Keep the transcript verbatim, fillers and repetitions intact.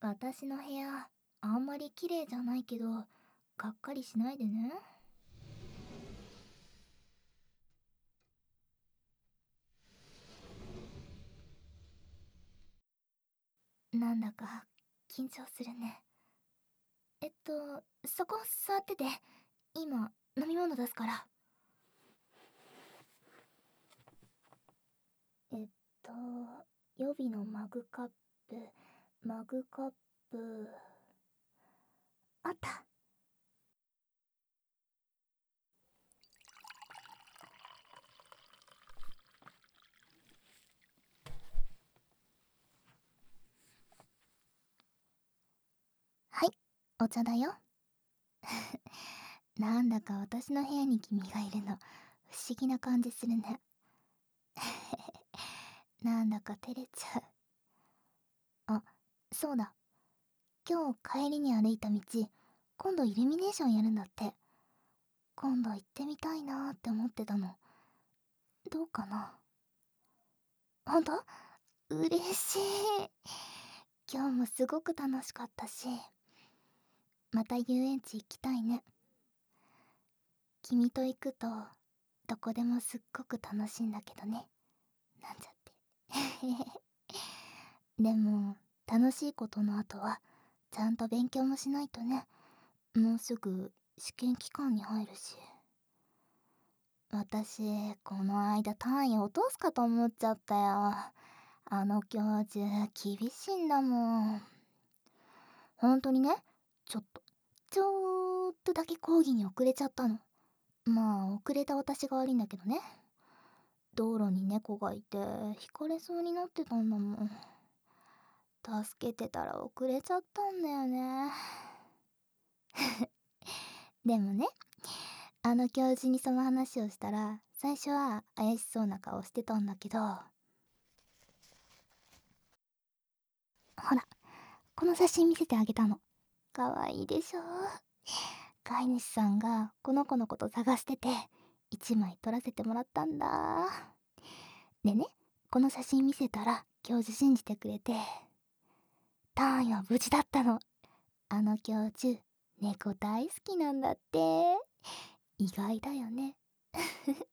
私の部屋、あんまり綺麗じゃないけど、がっかりしないでね。なんだか、緊張するね。えっと、そこ座ってて、今、飲み物出すから。えっと、予備のマグカップ、マグカップ、あった。はい、お茶だよ。なんだか私の部屋に君がいるの、不思議な感じするね。なんだか照れちゃう。あ、そうだ。今日帰りに歩いた道、今度イルミネーションやるんだって。今度行ってみたいなーって思ってたの。どうかな？ほんと？嬉しい。今日もすごく楽しかったし、また遊園地行きたいね。君と行くと、どこでもすっごく楽しいんだけどね。なんちゃって。でも、楽しいことの後は、ちゃんと勉強もしないとね。もうすぐ試験期間に入るし。私、この間単位落とすかと思っちゃったよ。あの教授、厳しいんだもん。ほんとにね、ちょっと、ちょっとだけ講義に遅れちゃったの。まあ、遅れた私が悪いんだけどね。道路に猫がいて、ひかれそうになってたんだもん。助けてたら遅れちゃったんだよね。でもね、あの教授にその話をしたら、最初は怪しそうな顔してたんだけど、ほら、この写真見せてあげたの。かわいいでしょ？飼い主さんがこの子のこと探してて、一枚撮らせてもらったんだ。でね、この写真見せたら教授信じてくれて、単位は無事だったの。あの教授、猫大好きなんだって。意外だよね。